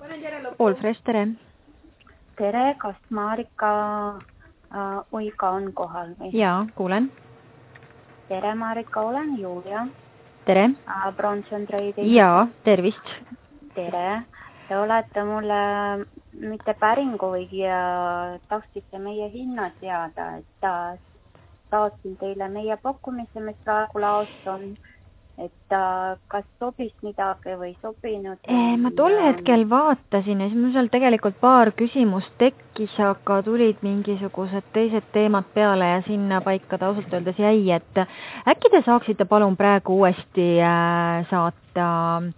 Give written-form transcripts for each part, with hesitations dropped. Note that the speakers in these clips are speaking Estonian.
All Fresh, tere. Tere, kas Marika Uiga on kohal? Jaa, kuulen. Tere Marika, olen Julia. Tere. Bronson Trade'i. Jaa, tervist. Tere. Te olete mulle mitte päringu või tahtsite meie hinnad teada, et saatsin teile meie pakkumise, mis praegu laost on. Et kas sobis midagi või sobinud? Ma tol hetkel vaatasin ja siis mul seal tegelikult paar küsimust tekkis, aga tulid mingisugused teised teemad peale ja sinna paika ta ausalt öeldes jäi, et äkki te saaksite palun praegu uuesti saata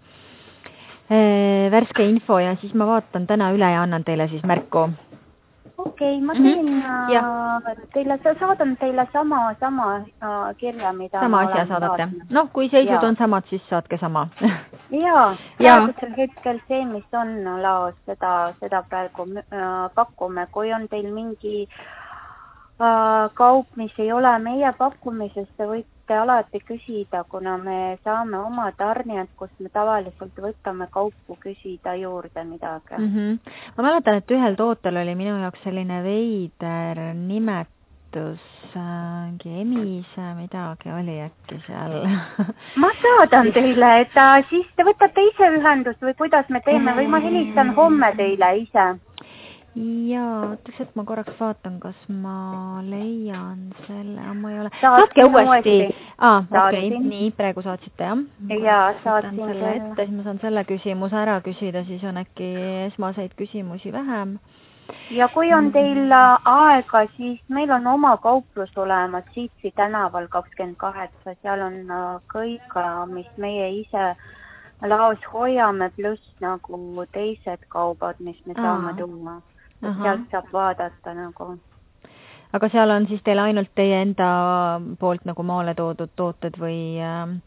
värske info ja siis ma vaatan täna üle ja annan teile siis märku. Okei, ma teen saadan teile sama kirja, mida sama asja saadate. Noh, kui seisud on samad, siis saatke sama. Jaa, praegusel hetkel see, mis on laos, seda praegu pakume. Kui on teil mingi kaup, mis ei ole meie pakkumisest, te võite alati küsida, kuna me saame oma tarnijad, kus me tavaliselt võtame kaupu küsida juurde midagi. Ma mäletan, et ühel tootel oli minu jaoks selline veider nimetus, emise midagi oli äkki seal. Ma saadan teile, et siis te võtate ise ühendust või kuidas me teeme või ma helistan homme teile ise. Jaa, et ma korraks vaatan, kas ma leian selle, ma ei ole. Saatke uuesti. Okei, nii, praegu saatsite, jah? Jaa, saatsin selle ette, siis ma saan selle küsimuse ära küsida, siis on äkki esmaseid küsimusi vähem. Ja kui on teil aega, siis meil on oma kauplus olemas Siitsi tänaval 28, seal on kõik, mis meie ise laos hoiame, pluss nagu teised kaubad, mis me saame tuua. Sealt saab vaadata nagu. Aga seal on siis teil ainult teie enda poolt nagu maale toodud tooted või?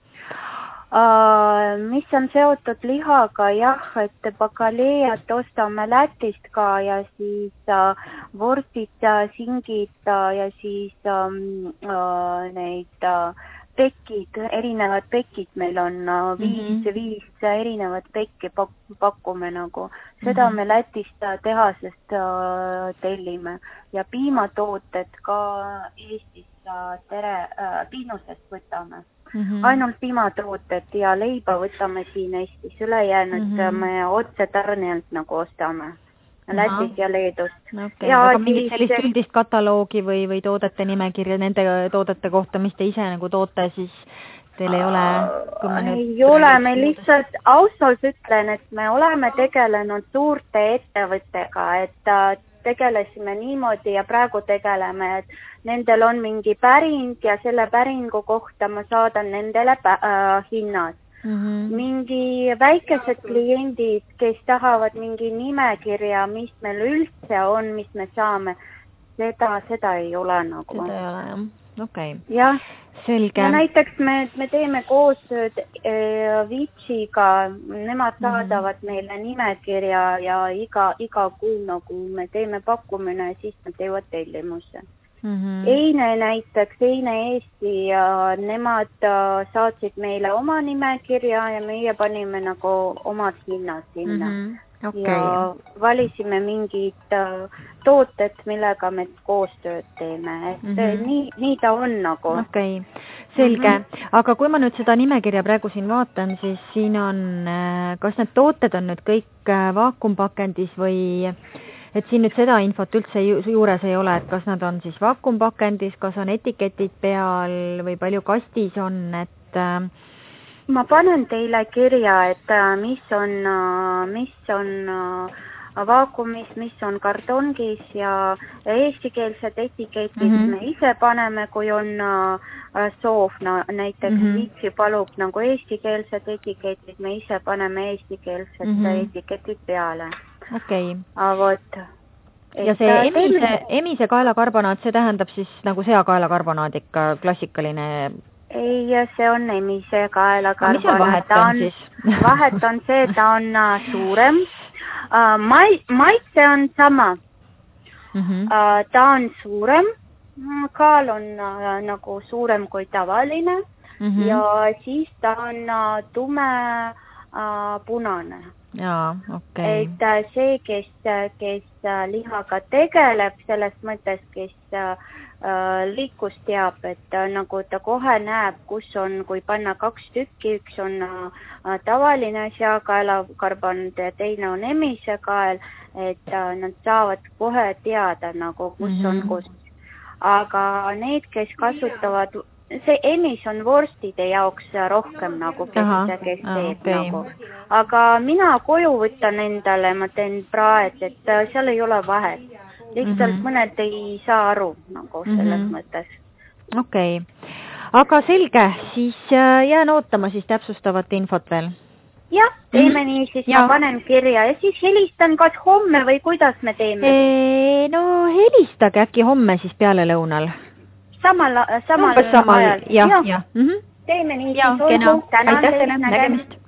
Mis on seotud lihaga, jah, et bakaleejat ostame Lätist ka ja siis vorstid, singid ja siis neid pekid, erinevad pekid meil on, viis erinevat pekki pakume nagu. Seda me Lätist tehasest tellime ja piimatooted ka Eestis piinusest võtame. Ainult piimatooted ja leiba võtame siin Eestis, ülejäänud me otse tarnijalt nagu ostame. Lätis ja Leedust. Okay. Aga mingit sellist üldist kataloogi või toodete nimekirja nende toodete kohta, mis te ise nagu toote, siis teil ei ole? Ei ole, me lihtsalt ausalt ütlen, et me oleme tegelenud suurte ettevõttega, et tegelesime niimoodi ja praegu tegeleme, et nendel on mingi päring ja selle päringu kohta ma saadan nendele hinnad. Mingi väikesed kliendid, kes tahavad mingi nimekirja, mis meil üldse on, mis me saame, seda ei ole nagu. Seda ei ole, jah. Okei. Jah. Selge. Ja näiteks me teeme koostööd Vitsiga, nemad saadavad meile nimekirja ja iga kuu nagu me teeme pakkumine ja siis nad teevad tellimusse. Eine näiteks, Eine Eesti, nemad saatsid meile oma nimekirja ja meie panime nagu omad hinnad sinna. Ja valisime mingid tooted, millega me koostööd teeme. Et nii ta on nagu. Okei, selge. Aga kui ma nüüd seda nimekirja praegu siin vaatan, siis siin on, kas need tooted on nüüd kõik vaakumpakendis või... Et siin nüüd seda infot üldse juures ei ole, et kas nad on siis vaakumpakendis, kas on etiketid peal või palju kastis on, et... Ma panen teile kirja, et mis on vaakumis, mis on kartongis ja eestikeelsed etiketid me ise paneme, kui on soov. Näiteks Viitsi palub nagu eestikeelsed etiketid, me ise paneme eestikeelsed etiketid peale. Okei. Vot. Ja see emise kaelakarbonaat, see tähendab siis nagu seakaelakarbonaat ikka klassikaline? Ei, see on emise kaelakarbonaat. Mis seal vahet on siis? Vahet on see, ta on suurem. Maitse on sama. Ta on suurem. Kaal on nagu suurem kui tavaline. Ja siis ta on tume punane. Jaa, okei. Et see, kes lihaga tegeleb, selles mõttes, kes liiklust teab, et nagu ta kohe näeb, kus on, kui panna 2 tükki, üks on tavaline seakaelakarbonud ja teine on emisekael, et nad saavad kohe teada nagu, kus on kus. Aga need, kes kasutavad, see emis on vorstide jaoks rohkem nagu, kes teeb nagu. Aga mina koju võtan endale, ma teen praed, et seal ei ole vahet. Lihtsalt mõned ei saa aru nagu selles mõttes. Okei. Aga selge, siis jään ootama siis täpsustavat infot veel. Jah, teeme nii, siis ma panen kirja ja siis helistan kas homme või kuidas me teeme? No helistage äkki homme siis peale lõunal. Samal ajal. Jah. Teeme nii, siis olgu. Aitäh teile, nägemist.